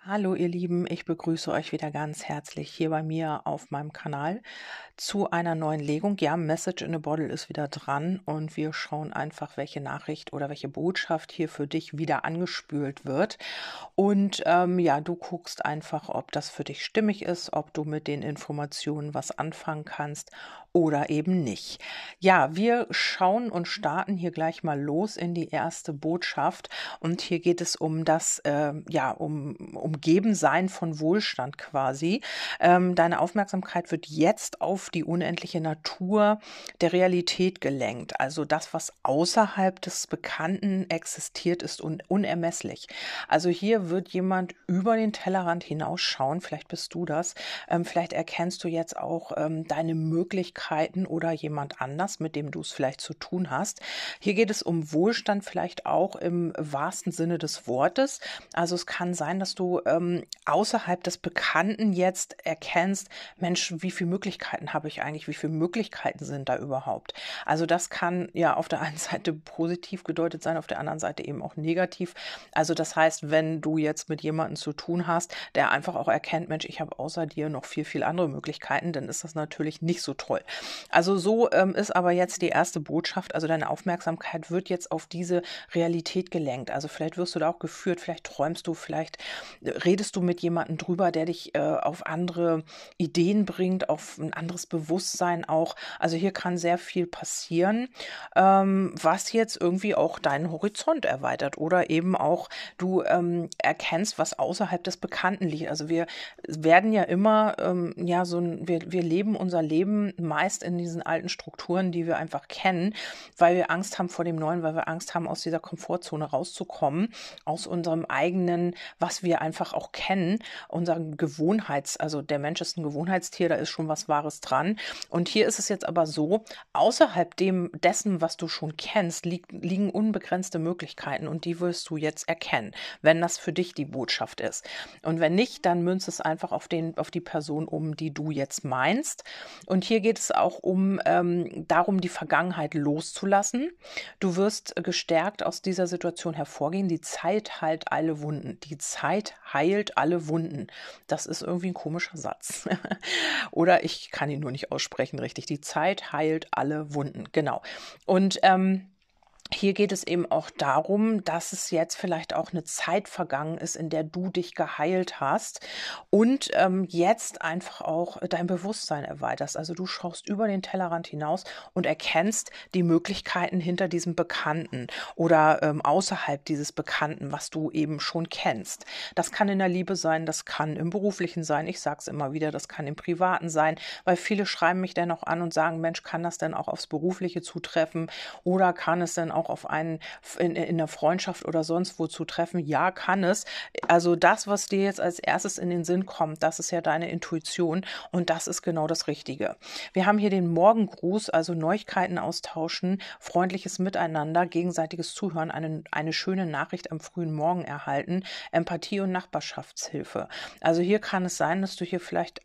Hallo ihr Lieben, ich begrüße euch wieder ganz herzlich hier bei mir auf meinem Kanal zu einer neuen Legung. Ja, Message in a Bottle ist wieder dran und wir schauen einfach, welche Nachricht oder welche Botschaft hier für dich wieder angespült wird. Und ja, du guckst einfach, ob das für dich stimmig ist, ob du mit den Informationen was anfangen kannst oder eben nicht. Ja, wir schauen und starten hier gleich mal los in die erste Botschaft. Und hier geht es um das, ja, um Umgebensein von Wohlstand quasi. Deine Aufmerksamkeit wird jetzt auf die unendliche Natur der Realität gelenkt. Also das, was außerhalb des Bekannten existiert, ist unermesslich. Also hier wird jemand über den Tellerrand hinausschauen. Vielleicht bist du das. Vielleicht erkennst du jetzt auch deine Möglichkeiten oder jemand anders, mit dem du es vielleicht zu tun hast. Hier geht es um Wohlstand, vielleicht auch im wahrsten Sinne des Wortes. Also es kann sein, dass du außerhalb des Bekannten jetzt erkennst, Mensch, wie viele Möglichkeiten habe ich eigentlich? Wie viele Möglichkeiten sind da überhaupt? Also das kann ja auf der einen Seite positiv gedeutet sein, auf der anderen Seite eben auch negativ. Also das heißt, wenn du jetzt mit jemandem zu tun hast, der einfach auch erkennt, Mensch, ich habe außer dir noch viel, viel andere Möglichkeiten, dann ist das natürlich nicht so toll. Also so ist aber jetzt die erste Botschaft, also deine Aufmerksamkeit wird jetzt auf diese Realität gelenkt. Also vielleicht wirst du da auch geführt, vielleicht träumst du, vielleicht redest du mit jemandem drüber, der dich auf andere Ideen bringt, auf ein anderes Bewusstsein auch. Also hier kann sehr viel passieren, was jetzt irgendwie auch deinen Horizont erweitert oder eben auch du erkennst, was außerhalb des Bekannten liegt. Also wir werden ja immer, ja, wir leben unser Leben meist in diesen alten Strukturen, die wir einfach kennen, weil wir Angst haben vor dem Neuen, weil wir Angst haben, aus dieser Komfortzone rauszukommen, aus unserem eigenen, was wir einfach auch kennen, unserem also der Mensch ist ein Gewohnheitstier, da ist schon was Wahres dran. Und hier ist es jetzt aber so, außerhalb dessen, was du schon kennst, liegen unbegrenzte Möglichkeiten und die wirst du jetzt erkennen, wenn das für dich die Botschaft ist. Und wenn nicht, dann münze es einfach auf die Person um, die du jetzt meinst. Und hier geht es auch darum, die Vergangenheit loszulassen. Du wirst gestärkt aus dieser Situation hervorgehen. Die Zeit heilt alle Wunden. Die Zeit heilt alle Wunden. Das ist irgendwie ein komischer Satz. Oder ich kann ihn nur nicht aussprechen richtig. Die Zeit heilt alle Wunden. Genau. Und hier geht es eben auch darum, dass es jetzt vielleicht auch eine Zeit vergangen ist, in der du dich geheilt hast und jetzt einfach auch dein Bewusstsein erweiterst. Also du schaust über den Tellerrand hinaus und erkennst die Möglichkeiten hinter diesem Bekannten oder außerhalb dieses Bekannten, was du eben schon kennst. Das kann in der Liebe sein, das kann im Beruflichen sein. Ich sage es immer wieder, das kann im Privaten sein, weil viele schreiben mich dann auch an und sagen, Mensch, kann das denn auch aufs Berufliche zutreffen oder kann es denn auch auf einen in der Freundschaft oder sonst wo zutreffen? Ja, kann es. Also das, was dir jetzt als erstes in den Sinn kommt, das ist ja deine Intuition und das ist genau das Richtige. Wir haben hier den Morgengruß, also Neuigkeiten austauschen, freundliches Miteinander, gegenseitiges Zuhören, eine schöne Nachricht am frühen Morgen erhalten, Empathie und Nachbarschaftshilfe. Also hier kann es sein, dass du hier vielleicht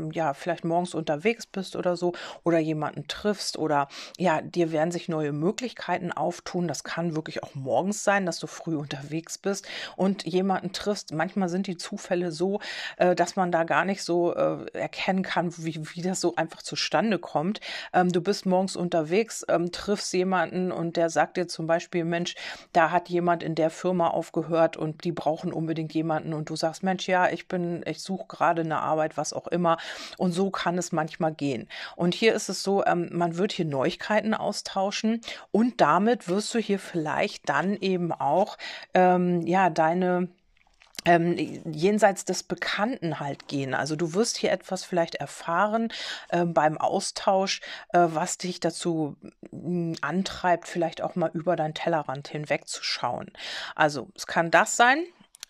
morgens unterwegs bist oder so oder jemanden triffst oder ja, dir werden sich neue Möglichkeiten auftun. Das kann wirklich auch morgens sein, dass du früh unterwegs bist und jemanden triffst. Manchmal sind die Zufälle so, dass man da gar nicht so erkennen kann, wie das so einfach zustande kommt. Du bist morgens unterwegs, triffst jemanden und der sagt dir zum Beispiel, Mensch, da hat jemand in der Firma aufgehört und die brauchen unbedingt jemanden und du sagst, Mensch, ja, ich suche gerade eine Arbeit, was auch immer. Und so kann es manchmal gehen. Und hier ist es so, man wird hier Neuigkeiten austauschen und damit wirst du hier vielleicht dann eben auch deine jenseits des Bekannten halt gehen. Also du wirst hier etwas vielleicht erfahren beim Austausch, was dich dazu antreibt, vielleicht auch mal über deinen Tellerrand hinwegzuschauen. Also es kann das sein.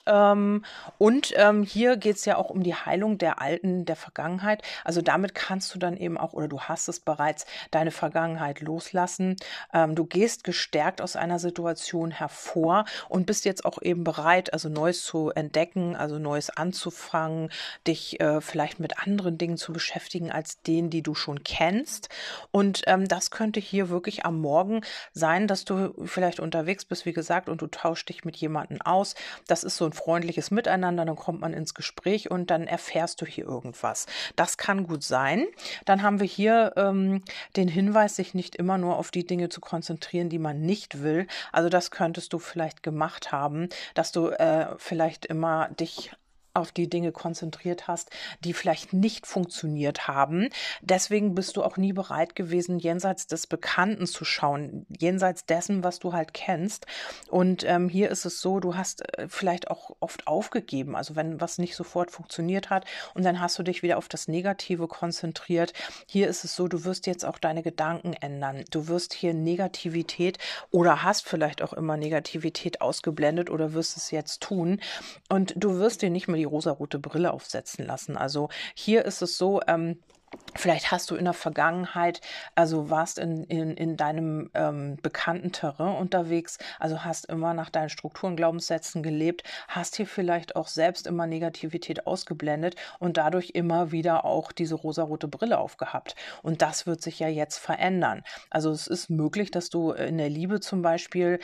Hier geht es ja auch um die Heilung der Vergangenheit. Also damit kannst du dann eben auch, oder du hast es bereits, deine Vergangenheit loslassen. Du gehst gestärkt aus einer Situation hervor und bist jetzt auch eben bereit, also Neues zu entdecken, also Neues anzufangen, dich vielleicht mit anderen Dingen zu beschäftigen als denen, die du schon kennst. Und das könnte hier wirklich am Morgen sein, dass du vielleicht unterwegs bist, wie gesagt, und du tauschst dich mit jemandem aus. Das ist so ein freundliches Miteinander, dann kommt man ins Gespräch und dann erfährst du hier irgendwas. Das kann gut sein. Dann haben wir hier den Hinweis, sich nicht immer nur auf die Dinge zu konzentrieren, die man nicht will. Also das könntest du vielleicht gemacht haben, dass du vielleicht immer dich auf die Dinge konzentriert hast, die vielleicht nicht funktioniert haben. Deswegen bist du auch nie bereit gewesen, jenseits des Bekannten zu schauen, jenseits dessen, was du halt kennst. Und hier ist es so, du hast vielleicht auch oft aufgegeben, also wenn was nicht sofort funktioniert hat und dann hast du dich wieder auf das Negative konzentriert. Hier ist es so, du wirst jetzt auch deine Gedanken ändern. Du wirst hier Negativität oder hast vielleicht auch immer Negativität ausgeblendet oder wirst es jetzt tun. Und du wirst dir nicht mehr die rosarote Brille aufsetzen lassen. Also hier ist es so, vielleicht hast du in der Vergangenheit, also warst in deinem bekannten Terrain unterwegs, also hast immer nach deinen Strukturen, Glaubenssätzen gelebt, hast hier vielleicht auch selbst immer Negativität ausgeblendet und dadurch immer wieder auch diese rosarote Brille aufgehabt. Und das wird sich ja jetzt verändern. Also es ist möglich, dass du in der Liebe zum Beispiel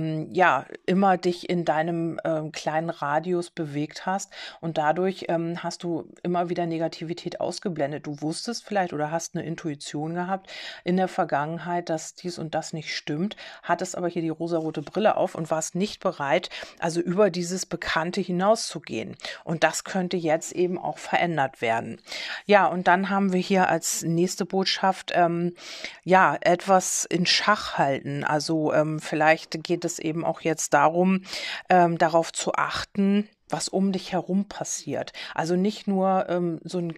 ja immer dich in deinem kleinen Radius bewegt hast und dadurch hast du immer wieder Negativität ausgeblendet. Du wusstest vielleicht oder hast eine Intuition gehabt in der Vergangenheit, dass dies und das nicht stimmt, hattest aber hier die rosarote Brille auf und warst nicht bereit, also über dieses Bekannte hinauszugehen. Und das könnte jetzt eben auch verändert werden. Ja, und dann haben wir hier als nächste Botschaft, ja, etwas in Schach halten. Also vielleicht geht es eben auch jetzt darum, darauf zu achten, was um dich herum passiert. Also nicht nur so ein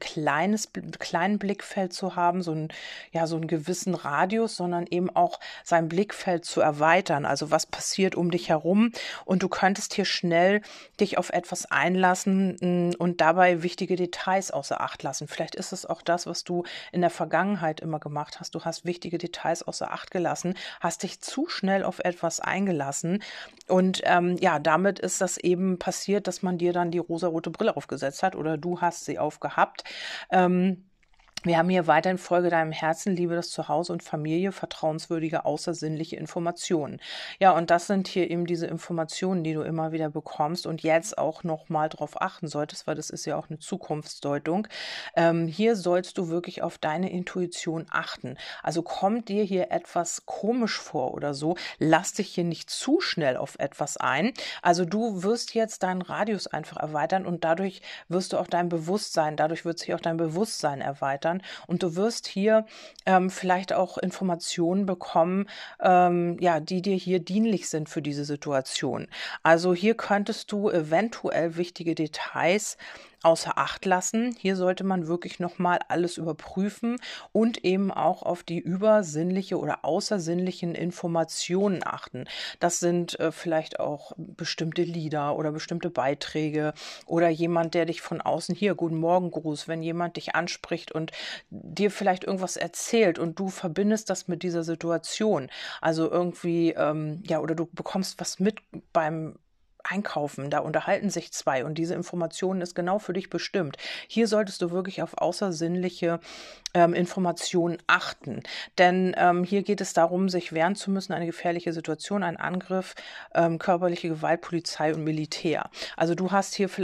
kleinen Blickfeld zu haben, so einen gewissen Radius, sondern eben auch sein Blickfeld zu erweitern. Also was passiert um dich herum und du könntest hier schnell dich auf etwas einlassen und dabei wichtige Details außer Acht lassen. Vielleicht ist es auch das, was du in der Vergangenheit immer gemacht hast. Du hast wichtige Details außer Acht gelassen, hast dich zu schnell auf etwas eingelassen und ja, damit ist das eben passiert, dass man dir dann die rosarote Brille aufgesetzt hat oder du hast sie aufgehabt. Wir haben hier weiterhin Folge deinem Herzen, liebe das Zuhause und Familie, vertrauenswürdige, außersinnliche Informationen. Ja, und das sind hier eben diese Informationen, die du immer wieder bekommst und jetzt auch nochmal drauf achten solltest, weil das ist ja auch eine Zukunftsdeutung. Hier sollst du wirklich auf deine Intuition achten. Also kommt dir hier etwas komisch vor oder so, lass dich hier nicht zu schnell auf etwas ein. Also du wirst jetzt deinen Radius einfach erweitern und dadurch wirst du auch dadurch wird sich auch dein Bewusstsein erweitern. Und du wirst hier vielleicht auch Informationen bekommen, ja, die dir hier dienlich sind für diese Situation. Also hier könntest du eventuell wichtige Details außer Acht lassen. Hier sollte man wirklich nochmal alles überprüfen und eben auch auf die übersinnliche oder außersinnlichen Informationen achten. Das sind vielleicht auch bestimmte Lieder oder bestimmte Beiträge oder jemand, der dich von außen hier, guten Morgen Gruß, wenn jemand dich anspricht und dir vielleicht irgendwas erzählt und du verbindest das mit dieser Situation. Also irgendwie, ja, oder du bekommst was mit beim Einkaufen, da unterhalten sich zwei und diese Information ist genau für dich bestimmt. Hier solltest du wirklich auf außersinnliche Informationen achten, denn hier geht es darum, sich wehren zu müssen, eine gefährliche Situation, ein Angriff, körperliche Gewalt, Polizei und Militär. Also du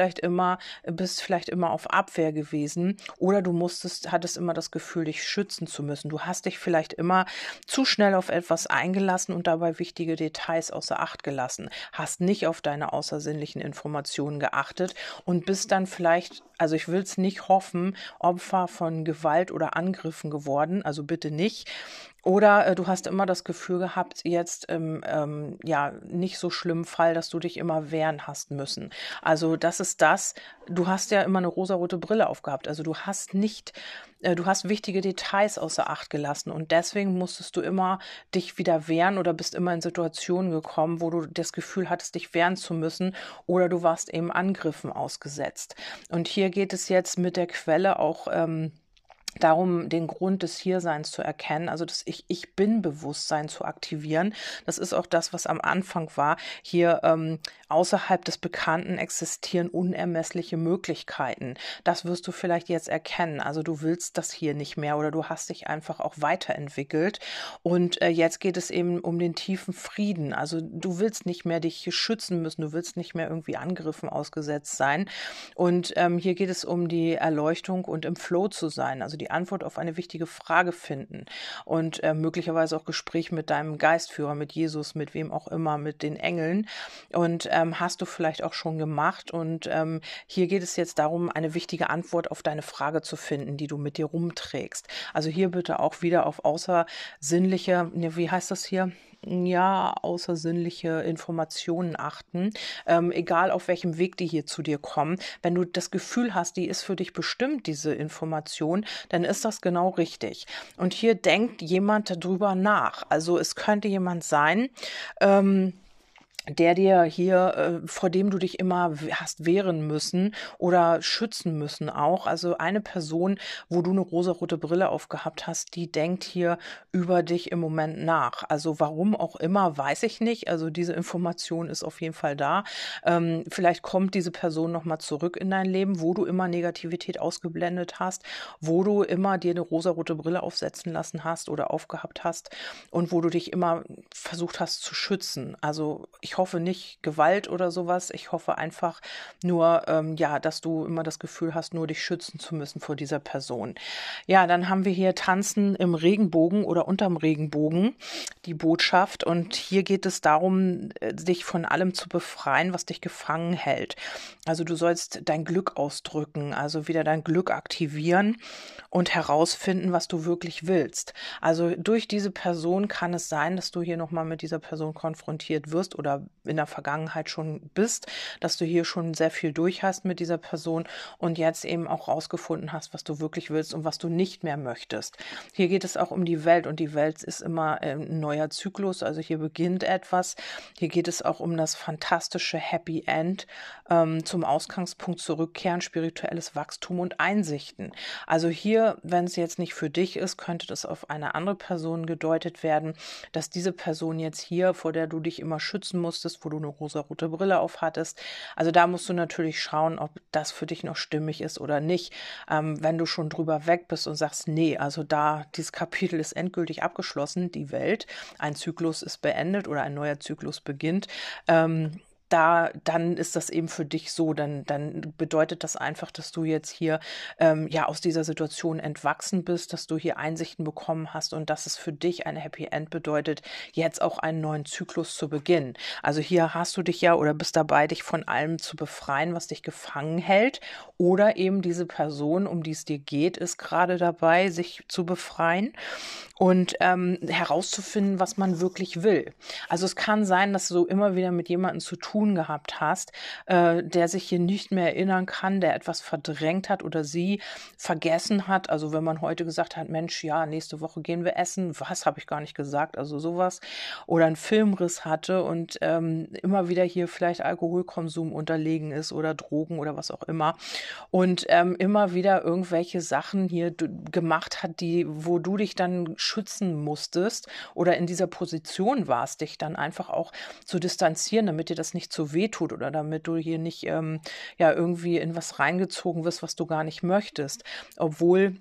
bist vielleicht immer auf Abwehr gewesen oder du hattest immer das Gefühl, dich schützen zu müssen. Du hast dich vielleicht immer zu schnell auf etwas eingelassen und dabei wichtige Details außer Acht gelassen, hast nicht auf deine außersinnlichen Informationen geachtet und bist dann vielleicht, also ich will es nicht hoffen, Opfer von Gewalt oder Angriffen geworden, also bitte nicht. Oder du hast immer das Gefühl gehabt, jetzt ja, nicht so schlimmen Fall, dass du dich immer wehren hast müssen. Also das ist das, du hast ja immer eine rosarote Brille aufgehabt. Also du hast wichtige Details außer Acht gelassen und deswegen musstest du immer dich wieder wehren oder bist immer in Situationen gekommen, wo du das Gefühl hattest, dich wehren zu müssen oder du warst eben Angriffen ausgesetzt. Und hier geht es jetzt mit der Quelle auch darum, den Grund des Hierseins zu erkennen, also das Ich-Bin-Bewusstsein zu aktivieren. Das ist auch das, was am Anfang war. Hier außerhalb des Bekannten existieren unermessliche Möglichkeiten. Das wirst du vielleicht jetzt erkennen. Also du willst das hier nicht mehr oder du hast dich einfach auch weiterentwickelt. Und jetzt geht es eben um den tiefen Frieden. Also du willst nicht mehr dich hier schützen müssen, du willst nicht mehr irgendwie Angriffen ausgesetzt sein. Und hier geht es um die Erleuchtung und im Flow zu sein, also die Antwort auf eine wichtige Frage finden und möglicherweise auch Gespräch mit deinem Geistführer, mit Jesus, mit wem auch immer, mit den Engeln. Und hast du vielleicht auch schon gemacht. Und hier geht es jetzt darum, eine wichtige Antwort auf deine Frage zu finden, die du mit dir rumträgst. Also hier bitte auch wieder auf außersinnliche, ne, wie heißt das hier? Ja, außersinnliche Informationen achten, egal auf welchem Weg die hier zu dir kommen. Wenn du das Gefühl hast, die ist für dich bestimmt, diese Information, dann ist das genau richtig. Und hier denkt jemand darüber nach. Also es könnte jemand sein, der dir hier, vor dem du dich immer hast wehren müssen oder schützen müssen auch. Also eine Person, wo du eine rosarote Brille aufgehabt hast, die denkt hier über dich im Moment nach. Also warum auch immer, weiß ich nicht. Also diese Information ist auf jeden Fall da. Vielleicht kommt diese Person nochmal zurück in dein Leben, wo du immer Negativität ausgeblendet hast, wo du immer dir eine rosarote Brille aufsetzen lassen hast oder aufgehabt hast und wo du dich immer versucht hast zu schützen. Also ich hoffe nicht Gewalt oder sowas. Ich hoffe einfach nur, ja, dass du immer das Gefühl hast, nur dich schützen zu müssen vor dieser Person. Ja, dann haben wir hier Tanzen im Regenbogen oder unterm Regenbogen, die Botschaft. Und hier geht es darum, dich von allem zu befreien, was dich gefangen hält. Also du sollst dein Glück ausdrücken, also wieder dein Glück aktivieren und herausfinden, was du wirklich willst. Also durch diese Person kann es sein, dass du hier nochmal mit dieser Person konfrontiert wirst oder in der Vergangenheit schon bist, dass du hier schon sehr viel durch hast mit dieser Person und jetzt eben auch rausgefunden hast, was du wirklich willst und was du nicht mehr möchtest. Hier geht es auch um die Welt und die Welt ist immer ein neuer Zyklus, also hier beginnt etwas. Hier geht es auch um das fantastische Happy End, zum Ausgangspunkt zurückkehren, spirituelles Wachstum und Einsichten. Also hier, wenn es jetzt nicht für dich ist, könnte das auf eine andere Person gedeutet werden, dass diese Person jetzt hier, vor der du dich immer schützen musstest, wo du eine rosarote Brille auf hattest, also da musst du natürlich schauen, ob das für dich noch stimmig ist oder nicht. Wenn du schon drüber weg bist und sagst, nee, also da, dieses Kapitel ist endgültig abgeschlossen, die Welt, ein Zyklus ist beendet oder ein neuer Zyklus beginnt, dann ist das eben für dich so, dann bedeutet das einfach, dass du jetzt hier ja aus dieser Situation entwachsen bist, dass du hier Einsichten bekommen hast und dass es für dich ein Happy End bedeutet, jetzt auch einen neuen Zyklus zu beginnen. Also hier hast du dich ja oder bist dabei, dich von allem zu befreien, was dich gefangen hält, oder eben diese Person, um die es dir geht, ist gerade dabei, sich zu befreien und herauszufinden, was man wirklich will. Also es kann sein, dass du immer wieder mit jemandem zu tun gehabt hast, der sich hier nicht mehr erinnern kann, der etwas verdrängt hat oder sie vergessen hat. Also wenn man heute gesagt hat, Mensch, ja, nächste Woche gehen wir essen, was habe ich gar nicht gesagt, also sowas. Oder einen Filmriss hatte und immer wieder hier vielleicht Alkoholkonsum unterlegen ist oder Drogen oder was auch immer. Und immer wieder irgendwelche Sachen hier gemacht hat, wo du dich dann schützen musstest oder in dieser Position warst, dich dann einfach auch zu distanzieren, damit dir das nicht so weh tut oder damit du hier nicht ja irgendwie in was reingezogen wirst, was du gar nicht möchtest. Obwohl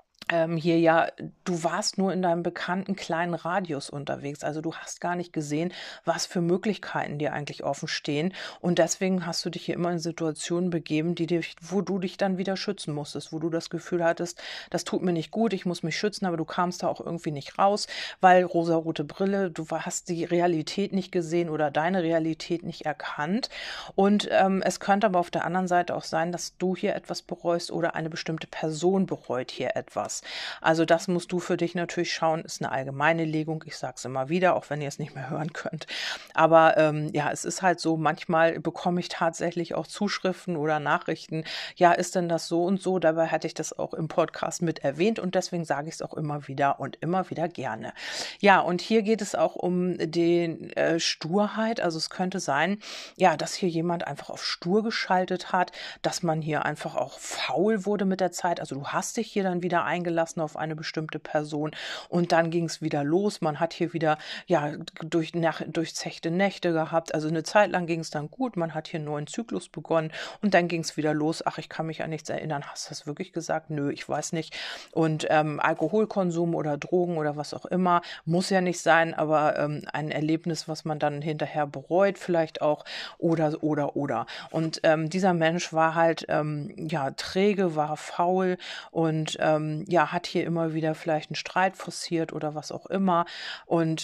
hier ja, du warst nur in deinem bekannten kleinen Radius unterwegs. Also du hast gar nicht gesehen, was für Möglichkeiten dir eigentlich offen stehen. Und deswegen hast du dich hier immer in Situationen begeben, wo du dich dann wieder schützen musstest, wo du das Gefühl hattest, das tut mir nicht gut, ich muss mich schützen, aber du kamst da auch irgendwie nicht raus, weil rosarote Brille, du hast die Realität nicht gesehen oder deine Realität nicht erkannt. Und es könnte aber auf der anderen Seite auch sein, dass du hier etwas bereust oder eine bestimmte Person bereut hier etwas. Also das musst du für dich natürlich schauen, ist eine allgemeine Legung, ich sage es immer wieder, auch wenn ihr es nicht mehr hören könnt. Aber ja, es ist halt so, manchmal bekomme ich tatsächlich auch Zuschriften oder Nachrichten, ja, ist denn das so und so? Dabei hatte ich das auch im Podcast mit erwähnt und deswegen sage ich es auch immer wieder und immer wieder gerne. Ja, und hier geht es auch um die Sturheit, also es könnte sein, ja, dass hier jemand einfach auf stur geschaltet hat, dass man hier einfach auch faul wurde mit der Zeit, also du hast dich hier dann wieder eingeschaltet, eingelassen auf eine bestimmte Person und dann ging es wieder los. Man hat hier wieder ja durchzechte Nächte gehabt. Also eine Zeit lang ging es dann gut. Man hat hier einen neuen Zyklus begonnen und dann ging es wieder los. Ach, ich kann mich an nichts erinnern. Hast du das wirklich gesagt? Nö, ich weiß nicht. Und Alkoholkonsum oder Drogen oder was auch immer muss ja nicht sein, aber ein Erlebnis, was man dann hinterher bereut, vielleicht auch oder. Und dieser Mensch war halt ja träge, war faul und ja hat hier immer wieder vielleicht einen Streit forciert oder was auch immer und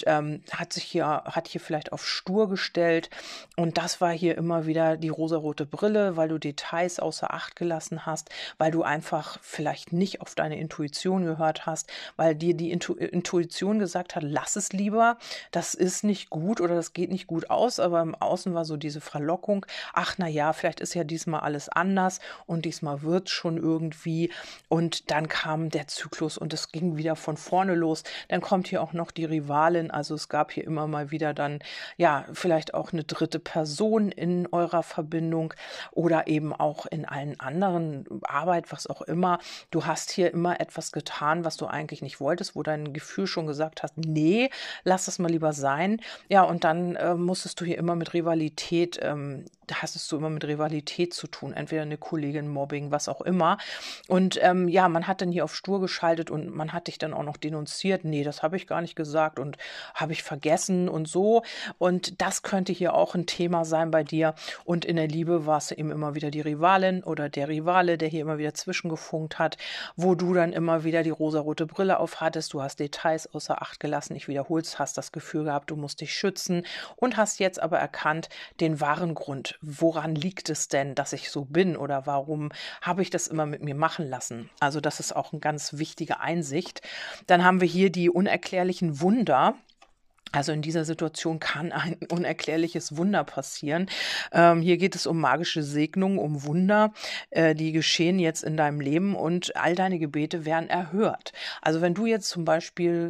hat hier vielleicht auf stur gestellt und das war hier immer wieder die rosarote Brille, weil du Details außer Acht gelassen hast, weil du einfach vielleicht nicht auf deine Intuition gehört hast, weil dir die Intuition gesagt hat, lass es lieber, das ist nicht gut oder das geht nicht gut aus, aber im Außen war so diese Verlockung, ach na ja, vielleicht ist ja diesmal alles anders und diesmal wird es schon irgendwie und dann kam der Zyklus und es ging wieder von vorne los. Dann kommt hier auch noch die Rivalin, also es gab hier immer mal wieder dann, ja, vielleicht auch eine dritte Person in eurer Verbindung oder eben auch in allen anderen Arbeit, was auch immer. Du hast hier immer etwas getan, was du eigentlich nicht wolltest, wo dein Gefühl schon gesagt hat, nee, lass das mal lieber sein. Ja, und dann musstest du hier immer mit Rivalität, da hattest du immer mit Rivalität zu tun, entweder eine Kollegin, Mobbing, was auch immer. Und ja, man hat dann hier auf stur geschaltet und man hat dich dann auch noch denunziert. Nee, das habe ich gar nicht gesagt und habe ich vergessen und so. Und das könnte hier auch ein Thema sein bei dir. Und in der Liebe war es eben immer wieder die Rivalin oder der Rivale, der hier immer wieder zwischengefunkt hat, wo du dann immer wieder die rosarote Brille auf hattest. Du hast Details außer Acht gelassen. Ich wiederhole es, hast das Gefühl gehabt, du musst dich schützen und hast jetzt aber erkannt, den wahren Grund. Woran liegt es denn, dass ich so bin oder warum habe ich das immer mit mir machen lassen? Also das ist auch eine ganz wichtige Einsicht. Dann haben wir hier die unerklärlichen Wunder. Also in dieser Situation kann ein unerklärliches Wunder passieren. Hier geht es um magische Segnungen, um Wunder, die geschehen jetzt in deinem Leben und all deine Gebete werden erhört. Also wenn du jetzt zum Beispiel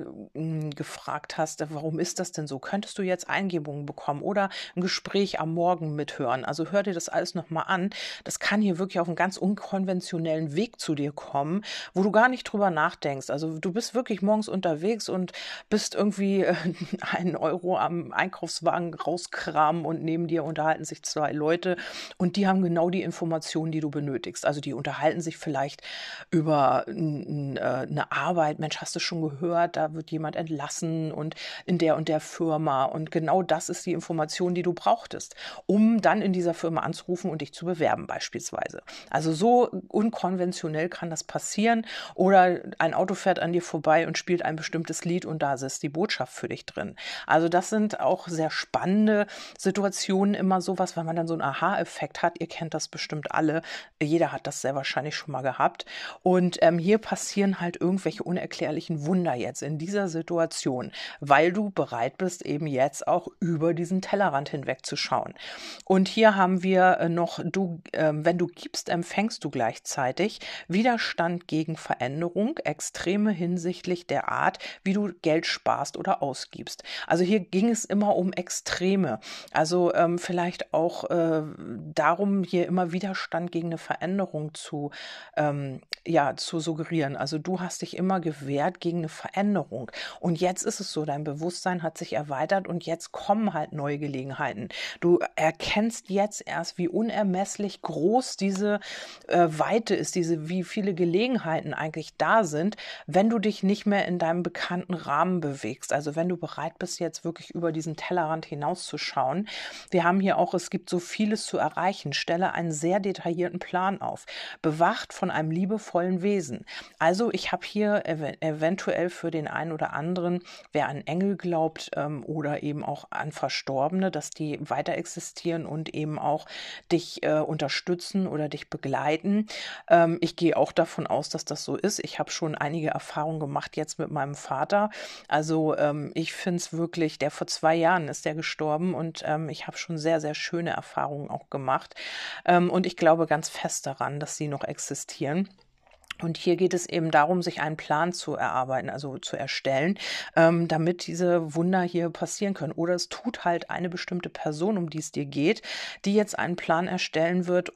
gefragt hast, warum ist das denn so, könntest du jetzt Eingebungen bekommen oder ein Gespräch am Morgen mithören. Also hör dir das alles nochmal an. Das kann hier wirklich auf einen ganz unkonventionellen Weg zu dir kommen, wo du gar nicht drüber nachdenkst. Also du bist wirklich morgens unterwegs und bist irgendwie 1 Euro am Einkaufswagen rauskramen und neben dir unterhalten sich 2 Leute und die haben genau die Informationen, die du benötigst. Also die unterhalten sich vielleicht über eine Arbeit. Mensch, hast du schon gehört, da wird jemand entlassen und in der und der Firma. Und genau das ist die Information, die du brauchtest, um dann in dieser Firma anzurufen und dich zu bewerben beispielsweise. Also so unkonventionell kann das passieren. Oder ein Auto fährt an dir vorbei und spielt ein bestimmtes Lied und da ist die Botschaft für dich drin. Also das sind auch sehr spannende Situationen, immer sowas, weil man dann so einen Aha-Effekt hat. Ihr kennt das bestimmt alle. Jeder hat das sehr wahrscheinlich schon mal gehabt. Und hier passieren halt irgendwelche unerklärlichen Wunder jetzt in dieser Situation, weil du bereit bist, eben jetzt auch über diesen Tellerrand hinweg zu schauen. Und hier haben wir noch, wenn du gibst, empfängst du gleichzeitig Widerstand gegen Veränderung, Extreme hinsichtlich der Art, wie du Geld sparst oder ausgibst. Also hier ging es immer um Extreme. Also vielleicht auch darum, hier immer Widerstand gegen eine Veränderung zu suggerieren. Also du hast dich immer gewehrt gegen eine Veränderung. Und jetzt ist es so, dein Bewusstsein hat sich erweitert und jetzt kommen halt neue Gelegenheiten. Du erkennst jetzt erst, wie unermesslich groß diese Weite ist, wie viele Gelegenheiten eigentlich da sind, wenn du dich nicht mehr in deinem bekannten Rahmen bewegst. Also wenn du bereit bist, jetzt wirklich über diesen Tellerrand hinauszuschauen. Wir haben hier auch, es gibt so vieles zu erreichen. Stelle einen sehr detaillierten Plan auf. Bewacht von einem liebevollen Wesen. Also ich habe hier eventuell für den einen oder anderen, wer an Engel glaubt oder eben auch an Verstorbene, dass die weiter existieren und eben auch dich unterstützen oder dich begleiten. Ich gehe auch davon aus, dass das so ist. Ich habe schon einige Erfahrungen gemacht jetzt mit meinem Vater. Also ich finde es wirklich, der vor 2 Jahren ist der gestorben und ich habe schon sehr, sehr schöne Erfahrungen auch gemacht. Und ich glaube ganz fest daran, dass sie noch existieren. Und hier geht es eben darum, sich einen Plan zu erarbeiten, also zu erstellen, damit diese Wunder hier passieren können. Oder es tut halt eine bestimmte Person, um die es dir geht, die jetzt einen Plan erstellen wird,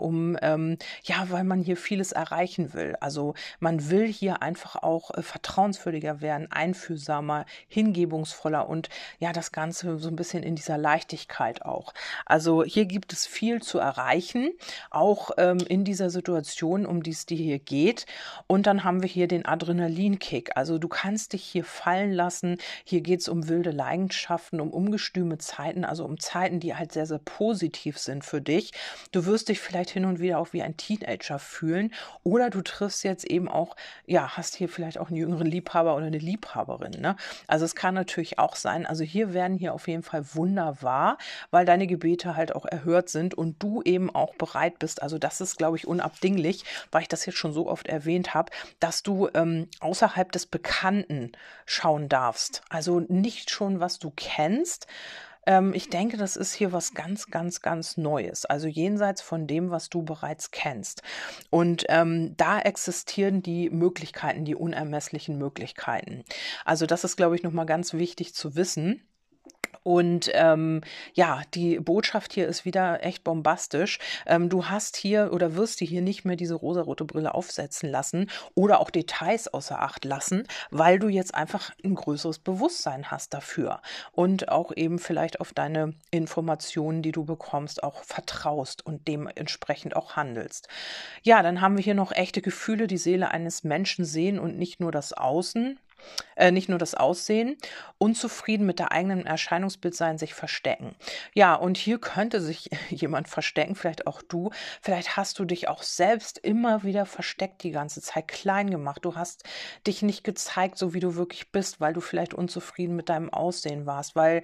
ja, weil man hier vieles erreichen will. Also man will hier einfach auch vertrauenswürdiger werden, einfühlsamer, hingebungsvoller und ja, das Ganze so ein bisschen in dieser Leichtigkeit auch. Also hier gibt es viel zu erreichen, auch in dieser Situation, um die es dir hier geht. Und dann haben wir hier den Adrenalinkick. Also du kannst dich hier fallen lassen. Hier geht es um wilde Leidenschaften, um ungestüme Zeiten, also um Zeiten, die halt sehr, sehr positiv sind für dich. Du wirst dich vielleicht hin und wieder auch wie ein Teenager fühlen. Oder du triffst jetzt eben auch, ja, hast hier vielleicht auch einen jüngeren Liebhaber oder eine Liebhaberin, ne? Also es kann natürlich auch sein, also hier werden hier auf jeden Fall Wunder wahr, weil deine Gebete halt auch erhört sind und du eben auch bereit bist. Also das ist, glaube ich, unabdinglich, weil ich das jetzt schon so oft erwähnt habe, dass du außerhalb des Bekannten schauen darfst. Also nicht schon, was du kennst. Ich denke, das ist hier was ganz, ganz, ganz Neues. Also jenseits von dem, was du bereits kennst. Und da existieren die Möglichkeiten, die unermesslichen Möglichkeiten. Also das ist, glaube ich, nochmal ganz wichtig zu wissen. Und ja, die Botschaft hier ist wieder echt bombastisch. Du hast hier oder wirst dir hier nicht mehr diese rosarote Brille aufsetzen lassen oder auch Details außer Acht lassen, weil du jetzt einfach ein größeres Bewusstsein hast dafür und auch eben vielleicht auf deine Informationen, die du bekommst, auch vertraust und dementsprechend auch handelst. Ja, dann haben wir hier noch echte Gefühle, die Seele eines Menschen sehen und nicht nur das Außen. Nicht nur das Aussehen, unzufrieden mit der eigenen Erscheinungsbild sein, sich verstecken. Ja, und hier könnte sich jemand verstecken, vielleicht auch du. Vielleicht hast du dich auch selbst immer wieder versteckt die ganze Zeit, klein gemacht. Du hast dich nicht gezeigt, so wie du wirklich bist, weil du vielleicht unzufrieden mit deinem Aussehen warst, weil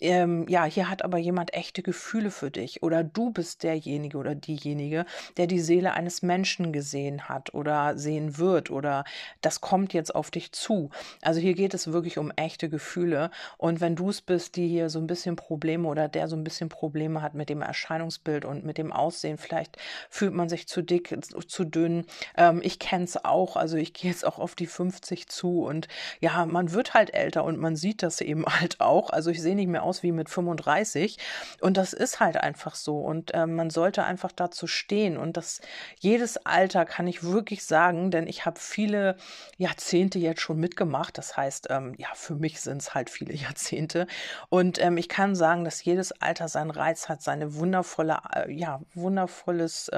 ja, hier hat aber jemand echte Gefühle für dich oder du bist derjenige oder diejenige, der die Seele eines Menschen gesehen hat oder sehen wird oder das kommt jetzt auf dich zu. Also hier geht es wirklich um echte Gefühle. Und wenn du es bist, die hier so ein bisschen Probleme oder der so ein bisschen Probleme hat mit dem Erscheinungsbild und mit dem Aussehen, vielleicht fühlt man sich zu dick, zu dünn. Ich kenne es auch, also ich gehe jetzt auch auf die 50 zu und ja, man wird halt älter und man sieht das eben halt auch. Also ich sehe nicht mehr aus wie mit 35 und das ist halt einfach so und man sollte einfach dazu stehen und das jedes Alter kann ich wirklich sagen, denn ich habe viele Jahrzehnte jetzt schon mitgemacht. Das heißt, ja, für mich sind es halt viele Jahrzehnte. Und ich kann sagen, dass jedes Alter seinen Reiz hat, seine wundervolle, ja, wundervolles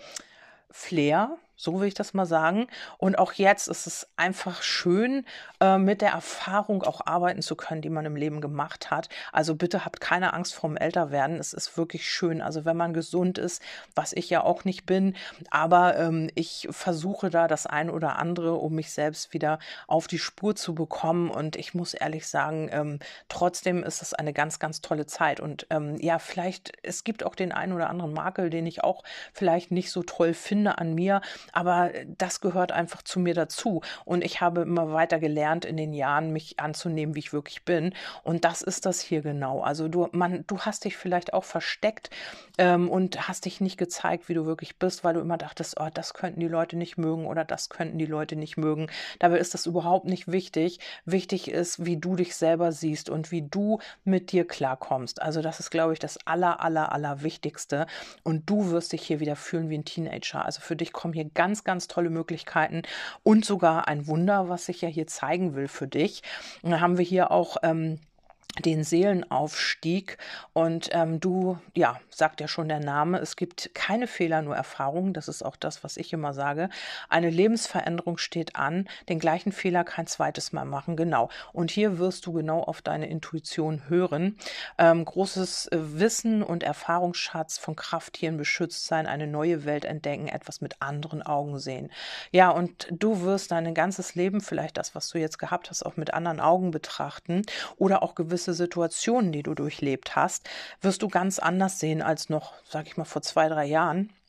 Flair, so will ich das mal sagen. Und auch jetzt ist es einfach schön, mit der Erfahrung auch arbeiten zu können, die man im Leben gemacht hat. Also bitte habt keine Angst vorm Älterwerden. Es ist wirklich schön. Also wenn man gesund ist, was ich ja auch nicht bin, aber ich versuche da das ein oder andere, um mich selbst wieder auf die Spur zu bekommen. Und ich muss ehrlich sagen, trotzdem ist es eine ganz, ganz tolle Zeit. Und ja, vielleicht, es gibt auch den einen oder anderen Makel, den ich auch vielleicht nicht so toll finde an mir, aber das gehört einfach zu mir dazu. Und ich habe immer weiter gelernt in den Jahren, mich anzunehmen, wie ich wirklich bin. Und das ist das hier genau. Also du hast dich vielleicht auch versteckt und hast dich nicht gezeigt, wie du wirklich bist, weil du immer dachtest, oh, das könnten die Leute nicht mögen oder das könnten die Leute nicht mögen. Dabei ist das überhaupt nicht wichtig. Wichtig ist, wie du dich selber siehst und wie du mit dir klarkommst. Also das ist, glaube ich, das Allerwichtigste. Und du wirst dich hier wieder fühlen wie ein Teenager. Also für dich kommen hier ganz, ganz tolle Möglichkeiten und sogar ein Wunder, was ich ja hier zeigen will für dich. Und dann haben wir hier auch den Seelenaufstieg und du, ja, sagt ja schon der Name, es gibt keine Fehler, nur Erfahrungen, das ist auch das, was ich immer sage. Eine Lebensveränderung steht an, den gleichen Fehler kein zweites Mal machen, genau. Und hier wirst du genau auf deine Intuition hören. Großes Wissen und Erfahrungsschatz von Krafttieren beschützt sein, eine neue Welt entdecken, etwas mit anderen Augen sehen. Ja, und du wirst dein ganzes Leben, vielleicht das, was du jetzt gehabt hast, auch mit anderen Augen betrachten oder auch gewisse Situationen, die du durchlebt hast, wirst du ganz anders sehen als noch, sag ich mal, vor 2, 3 Jahren.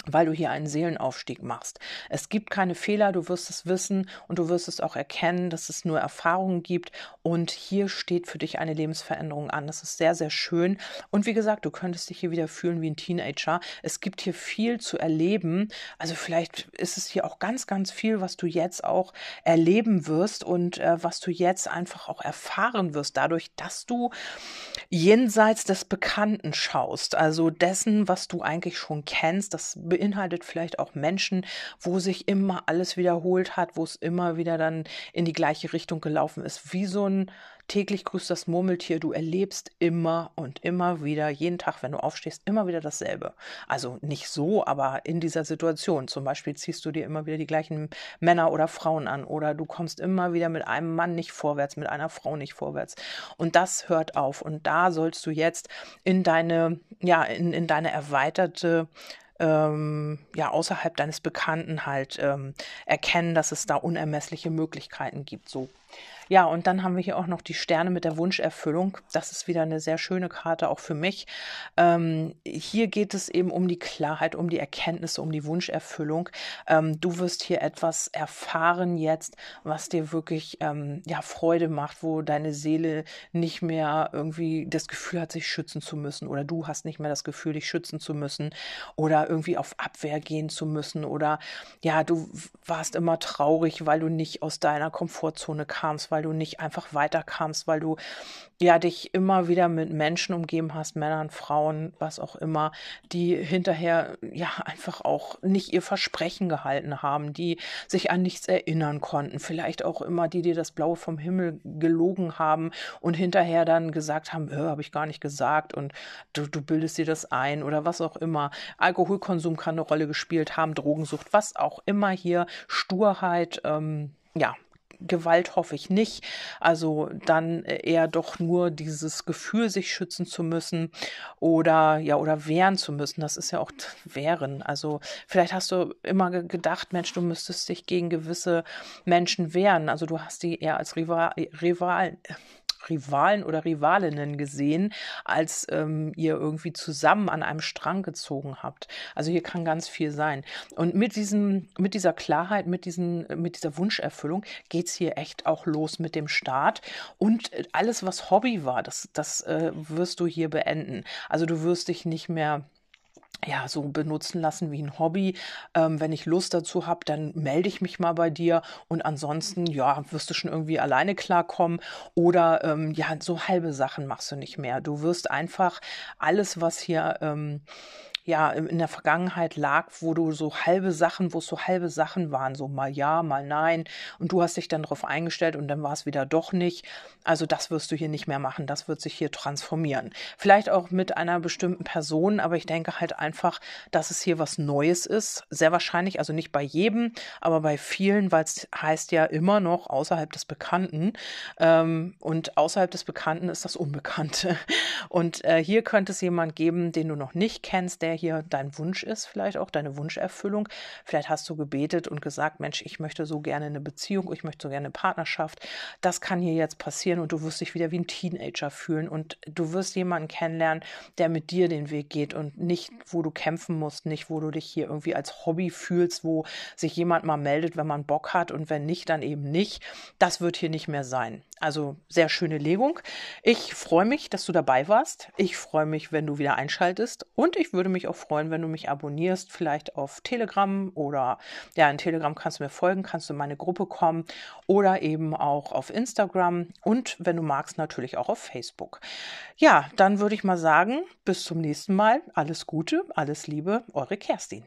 weil du hier einen Seelenaufstieg machst. Es gibt keine Fehler, du wirst es wissen und du wirst es auch erkennen, dass es nur Erfahrungen gibt und hier steht für dich eine Lebensveränderung an. Das ist sehr, sehr schön und wie gesagt, du könntest dich hier wieder fühlen wie ein Teenager. Es gibt hier viel zu erleben, also vielleicht ist es hier auch ganz, ganz viel, was du jetzt auch erleben wirst und was du jetzt einfach auch erfahren wirst, dadurch, dass du jenseits des Bekannten schaust, also dessen, was du eigentlich schon kennst. Das beinhaltet vielleicht auch Menschen, wo sich immer alles wiederholt hat, wo es immer wieder dann in die gleiche Richtung gelaufen ist. Wie so ein täglich grüßt das Murmeltier. Du erlebst immer und immer wieder, jeden Tag, wenn du aufstehst, immer wieder dasselbe. Also nicht so, aber in dieser Situation. Zum Beispiel ziehst du dir immer wieder die gleichen Männer oder Frauen an oder du kommst immer wieder mit einem Mann nicht vorwärts, mit einer Frau nicht vorwärts. Und das hört auf. Und da sollst du jetzt in deine, ja, in deine erweiterte ja, außerhalb deines Bekannten halt erkennen, dass es da unermessliche Möglichkeiten gibt. So. Ja, und dann haben wir hier auch noch die Sterne mit der Wunscherfüllung. Das ist wieder eine sehr schöne Karte, auch für mich. Hier geht es eben um die Klarheit, um die Erkenntnisse, um die Wunscherfüllung. Du wirst hier etwas erfahren jetzt, was dir wirklich ja, Freude macht, wo deine Seele nicht mehr irgendwie das Gefühl hat, sich schützen zu müssen oder du hast nicht mehr das Gefühl, dich schützen zu müssen oder irgendwie auf Abwehr gehen zu müssen oder ja, du warst immer traurig, weil du nicht aus deiner Komfortzone kamst, weil du nicht einfach weiterkamst, weil du ja dich immer wieder mit Menschen umgeben hast, Männern, Frauen, was auch immer, die hinterher ja einfach auch nicht ihr Versprechen gehalten haben, die sich an nichts erinnern konnten, vielleicht auch immer die dir das Blaue vom Himmel gelogen haben und hinterher dann gesagt haben, habe ich gar nicht gesagt und du bildest dir das ein oder was auch immer. Alkoholkonsum kann eine Rolle gespielt haben, Drogensucht, was auch immer hier, Sturheit, ja, Gewalt hoffe ich nicht. Also dann eher doch nur dieses Gefühl, sich schützen zu müssen oder ja, oder wehren zu müssen. Das ist ja auch wehren. Also vielleicht hast du immer gedacht, Mensch, du müsstest dich gegen gewisse Menschen wehren. Also du hast die eher als Rivalen oder Rivalinnen gesehen, als ihr irgendwie zusammen an einem Strang gezogen habt. Also hier kann ganz viel sein. Und mit dieser Klarheit, mit dieser Wunscherfüllung geht es hier echt auch los mit dem Start. Und alles, was Hobby war, das wirst du hier beenden. Also du wirst dich nicht mehr ja, so benutzen lassen wie ein Hobby. Wenn ich Lust dazu habe, dann melde ich mich mal bei dir und ansonsten, ja, wirst du schon irgendwie alleine klarkommen oder ja, so halbe Sachen machst du nicht mehr. Du wirst einfach alles, was hier ja, in der Vergangenheit lag, wo es so halbe Sachen waren, so mal ja, mal nein und du hast dich dann darauf eingestellt und dann war es wieder doch nicht. Also das wirst du hier nicht mehr machen, das wird sich hier transformieren. Vielleicht auch mit einer bestimmten Person, aber ich denke halt einfach, dass es hier was Neues ist, sehr wahrscheinlich, also nicht bei jedem, aber bei vielen, weil es heißt ja immer noch außerhalb des Bekannten und außerhalb des Bekannten ist das Unbekannte. Und hier könnte es jemand geben, den du noch nicht kennst, der hier dein Wunsch ist, vielleicht auch deine Wunscherfüllung. Vielleicht hast du gebetet und gesagt, Mensch, ich möchte so gerne eine Beziehung, ich möchte so gerne eine Partnerschaft. Das kann hier jetzt passieren und du wirst dich wieder wie ein Teenager fühlen und du wirst jemanden kennenlernen, der mit dir den Weg geht und nicht, wo du kämpfen musst, nicht, wo du dich hier irgendwie als Hobby fühlst, wo sich jemand mal meldet, wenn man Bock hat und wenn nicht, dann eben nicht. Das wird hier nicht mehr sein. Also sehr schöne Legung. Ich freue mich, dass du dabei warst. Ich freue mich, wenn du wieder einschaltest und ich würde mich auch freuen, wenn du mich abonnierst, vielleicht auf Telegram oder ja, in Telegram kannst du mir folgen, kannst du in meine Gruppe kommen oder eben auch auf Instagram und wenn du magst, natürlich auch auf Facebook. Ja, dann würde ich mal sagen, bis zum nächsten Mal. Alles Gute, alles Liebe, eure Kerstin.